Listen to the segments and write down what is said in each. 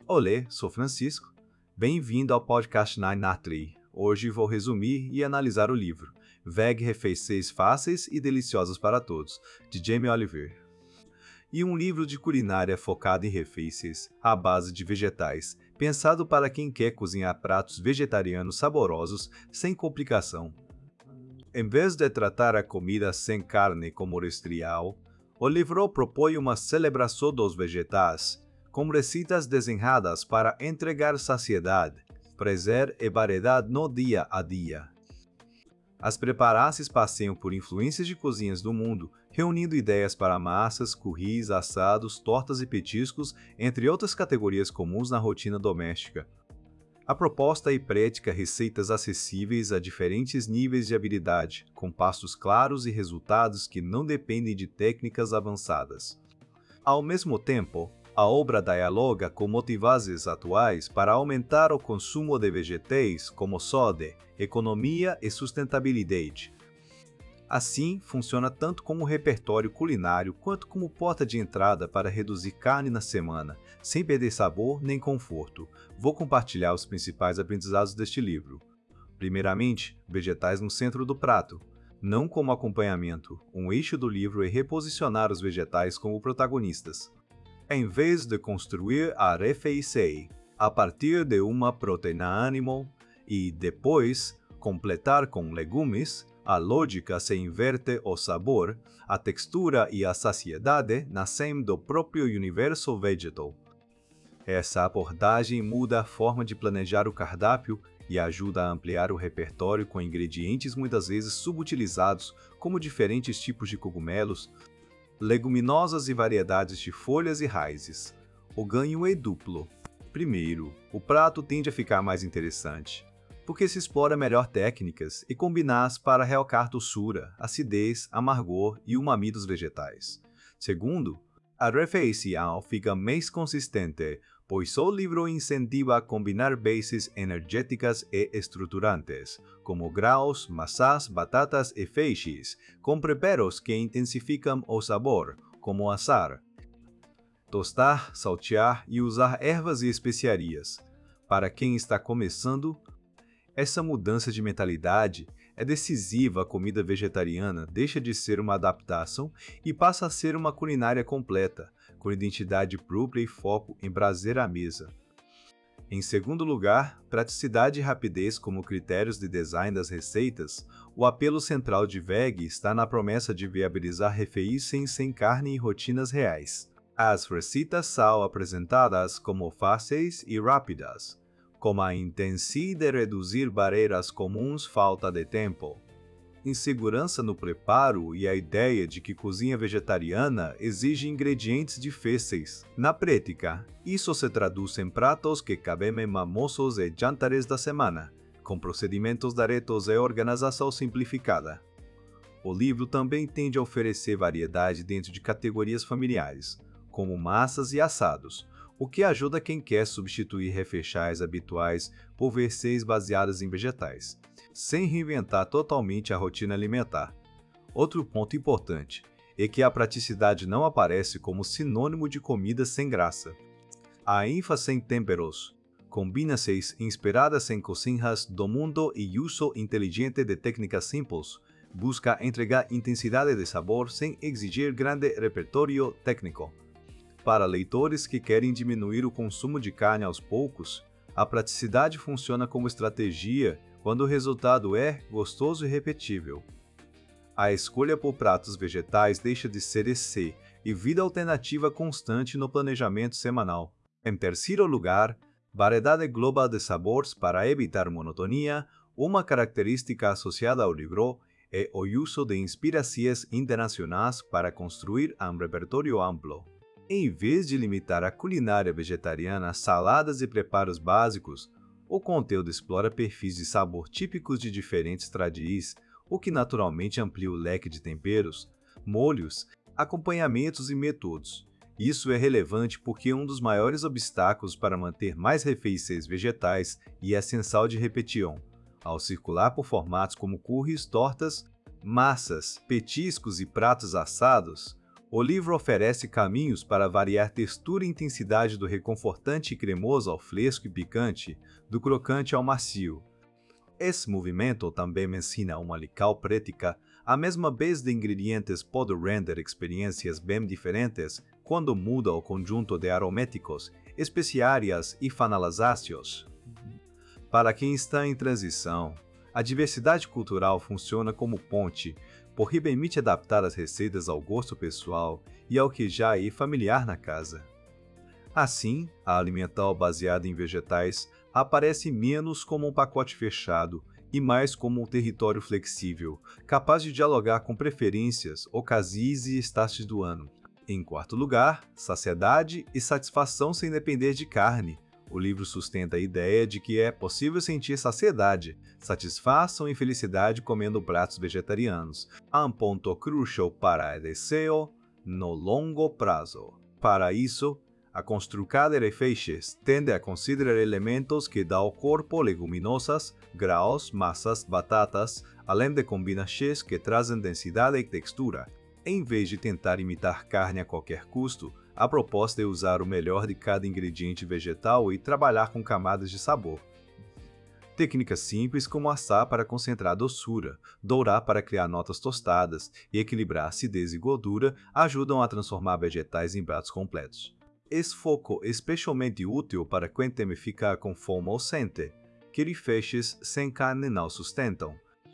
Olê, sou Francisco. Bem-vindo ao podcast Nine Natri. Hoje vou resumir e analisar o livro Veg Refeições Fáceis e Deliciosas para Todos, de Jamie Oliver. E um livro de culinária focado em refeições à base de vegetais, pensado para quem quer cozinhar pratos vegetarianos saborosos sem complicação. Em vez de tratar a comida sem carne como trivial, o livro propõe uma celebração dos vegetais, com receitas desenhadas para entregar saciedade, prazer e variedade no dia a dia. As preparações passeiam por influências de cozinhas do mundo, reunindo ideias para massas, curris, assados, tortas e petiscos, entre outras categorias comuns na rotina doméstica. A proposta pratica receitas acessíveis a diferentes níveis de habilidade, com passos claros e resultados que não dependem de técnicas avançadas. Ao mesmo tempo, a obra dialoga com motivações atuais para aumentar o consumo de vegetais como saúde, economia e sustentabilidade. Assim, funciona tanto como repertório culinário quanto como porta de entrada para reduzir carne na semana, sem perder sabor nem conforto. Vou compartilhar os principais aprendizados deste livro. Primeiramente, vegetais no centro do prato. Não como acompanhamento, um eixo do livro é reposicionar os vegetais como protagonistas. Em vez de construir a refeição a partir de uma proteína animal e, depois, completar com legumes, a lógica se inverte o sabor, a textura e a saciedade nascem do próprio universo vegetal. Essa abordagem muda a forma de planejar o cardápio e ajuda a ampliar o repertório com ingredientes muitas vezes subutilizados, como diferentes tipos de cogumelos, leguminosas e variedades de folhas e raízes. O ganho é duplo. Primeiro, o prato tende a ficar mais interessante, porque se explora melhor técnicas e combina-as para realçar doçura, acidez, amargor e umami dos vegetais. Segundo, a refeição fica mais consistente, pois o livro incentiva a combinar bases energéticas e estruturantes, como grãos, massas, batatas e feixes, com preparos que intensificam o sabor, como assar, tostar, saltear e usar ervas e especiarias. Para quem está começando, essa mudança de mentalidade é decisiva. A comida vegetariana deixa de ser uma adaptação e passa a ser uma culinária completa, com identidade própria e foco em prazer à mesa. Em segundo lugar, praticidade e rapidez como critérios de design das receitas. O apelo central de Veg está na promessa de viabilizar refeições sem carne e rotinas reais. As receitas são apresentadas como fáceis e rápidas, com a intenção de reduzir barreiras comuns, falta de tempo, insegurança no preparo e a ideia de que cozinha vegetariana exige ingredientes difíceis. Na prática, isso se traduz em pratos que cabem em almoços e jantares da semana, com procedimentos diretos e organização simplificada. O livro também tende a oferecer variedade dentro de categorias familiares, como massas e assados, o que ajuda quem quer substituir refeições habituais por versões baseadas em vegetais, sem reinventar totalmente a rotina alimentar. Outro ponto importante é que a praticidade não aparece como sinônimo de comida sem graça. A ênfase em temperos, combinações inspiradas em cozinhas do mundo e uso inteligente de técnicas simples, busca entregar intensidade de sabor sem exigir grande repertório técnico. Para leitores que querem diminuir o consumo de carne aos poucos, a praticidade funciona como estratégia quando o resultado é gostoso e repetível. A escolha por pratos vegetais deixa de ser e vida alternativa constante no planejamento semanal. Em terceiro lugar, variedade global de sabores para evitar monotonia. Uma característica associada ao livro é o uso de inspirações internacionais para construir um repertório amplo. Em vez de limitar a culinária vegetariana a saladas e preparos básicos, o conteúdo explora perfis de sabor típicos de diferentes tradições, o que naturalmente amplia o leque de temperos, molhos, acompanhamentos e métodos. Isso é relevante porque um dos maiores obstáculos para manter mais refeições vegetais é a sensação de repetição. Ao circular por formatos como curris, tortas, massas, petiscos e pratos assados, O livro oferece caminhos para variar textura e intensidade do reconfortante e cremoso ao fresco e picante, do crocante ao macio. Esse movimento também me ensina uma lição prática, a mesma vez de ingredientes pode render experiências bem diferentes quando muda o conjunto de aromáticos, especiarias e finalizáceos. Para quem está em transição, a diversidade cultural funciona como ponte, porque permite adaptar as receitas ao gosto pessoal e ao que já é familiar na casa. Assim, a alimental baseada em vegetais aparece menos como um pacote fechado e mais como um território flexível, capaz de dialogar com preferências, ocasiões e estágios do ano. Em quarto lugar, saciedade e satisfação sem depender de carne. O livro sustenta a ideia de que é possível sentir saciedade, satisfação e felicidade comendo pratos vegetarianos, um ponto crucial para o desejo no longo prazo. Para isso, a construção de feixes tende a considerar elementos que dão ao corpo leguminosas, grãos, massas, batatas, além de combinações que trazem densidade e textura. Em vez de tentar imitar carne a qualquer custo, a proposta é usar o melhor de cada ingrediente vegetal e trabalhar com camadas de sabor. Técnicas simples como assar para concentrar doçura, dourar para criar notas tostadas e equilibrar acidez e gordura ajudam a transformar vegetais em pratos completos. Esse foco é especialmente útil para quem teme ficar com fome ou sente, que feixes sem carne não sustentam.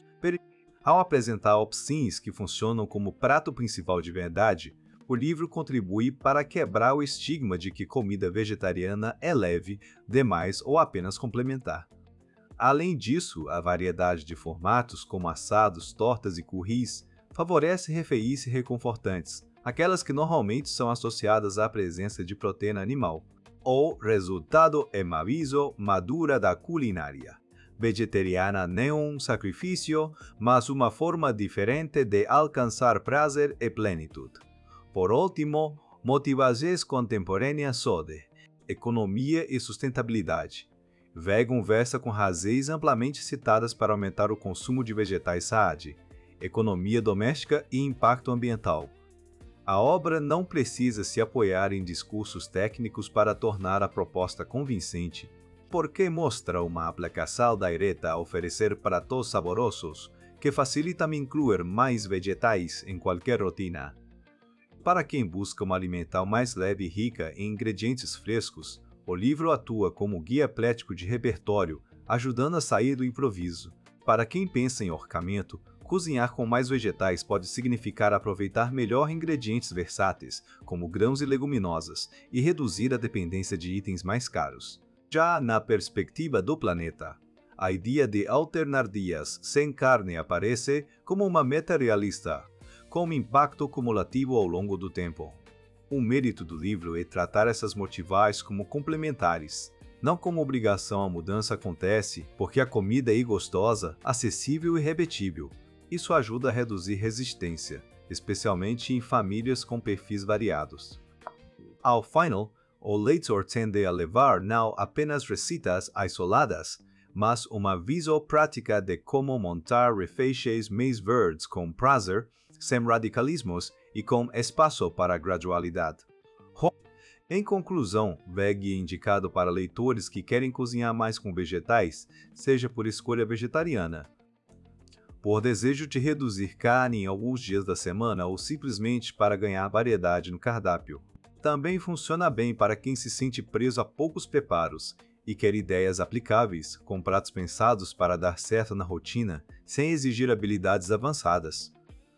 Ao apresentar opções que funcionam como prato principal de verdade, o livro contribui para quebrar o estigma de que comida vegetariana é leve, demais ou apenas complementar. Além disso, a variedade de formatos, como assados, tortas e curris, favorece refeições reconfortantes, aquelas que normalmente são associadas à presença de proteína animal. O resultado é uma visão madura da culinária. Vegetariana não é um sacrifício, mas uma forma diferente de alcançar prazer e plenitude. Por último, motivações contemporâneas sobre economia e sustentabilidade. Veg conversa com razões amplamente citadas para aumentar o consumo de vegetais saad, economia doméstica e impacto ambiental. A obra não precisa se apoiar em discursos técnicos para tornar a proposta convincente, porque mostra uma aplicação direta a oferecer pratos saborosos que facilitam incluir mais vegetais em qualquer rotina. Para quem busca uma alimental mais leve e rica em ingredientes frescos, o livro atua como guia prático de repertório, ajudando a sair do improviso. Para quem pensa em orçamento, cozinhar com mais vegetais pode significar aproveitar melhor ingredientes versáteis, como grãos e leguminosas, e reduzir a dependência de itens mais caros. Já na perspectiva do planeta, a ideia de alternar dias sem carne aparece como uma meta realista, com impacto cumulativo ao longo do tempo. O mérito do livro é tratar essas motivações como complementares, não como obrigação. A mudança acontece porque a comida é gostosa, acessível e repetível. Isso ajuda a reduzir resistência, especialmente em famílias com perfis variados. Ao final, o leitor tende a levar não apenas receitas isoladas, mas uma visão prática de como montar refeições mais verdes com prazer, sem radicalismos e com espaço para a gradualidade. Em conclusão, Veg é indicado para leitores que querem cozinhar mais com vegetais, seja por escolha vegetariana, por desejo de reduzir carne em alguns dias da semana ou simplesmente para ganhar variedade no cardápio. Também funciona bem para quem se sente preso a poucos preparos e quer ideias aplicáveis, com pratos pensados para dar certo na rotina, sem exigir habilidades avançadas.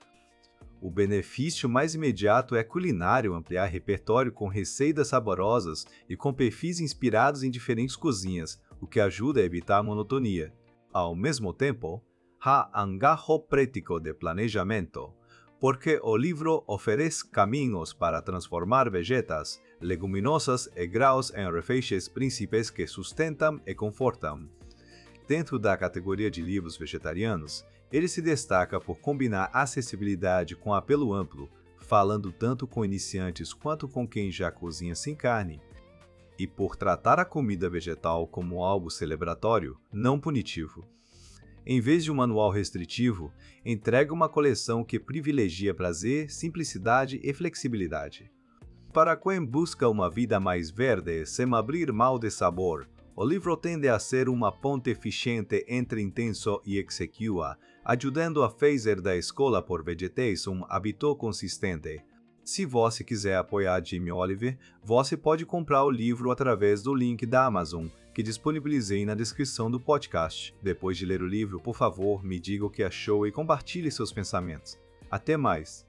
O benefício mais imediato é culinário, ampliar repertório com receitas saborosas e com perfis inspirados em diferentes cozinhas, o que ajuda a evitar a monotonia. Ao mesmo tempo, há um ganho prático de planejamento, porque o livro oferece caminhos para transformar vegetais, leguminosas e grãos em refeições principais que sustentam e confortam. Dentro da categoria de livros vegetarianos, ele se destaca por combinar acessibilidade com apelo amplo, falando tanto com iniciantes quanto com quem já cozinha sem carne, e por tratar a comida vegetal como algo celebratório, não punitivo. Em vez de um manual restritivo, entrega uma coleção que privilegia prazer, simplicidade e flexibilidade. Para quem busca uma vida mais verde, sem abrir mão de sabor, o livro tende a ser uma ponte eficiente entre intenso e executiva, ajudando a fazer da escolha por vegetais um hábito consistente. Se você quiser apoiar Jamie Oliver, você pode comprar o livro através do link da Amazon, que disponibilizei na descrição do podcast. Depois de ler o livro, por favor, me diga o que achou e compartilhe seus pensamentos. Até mais!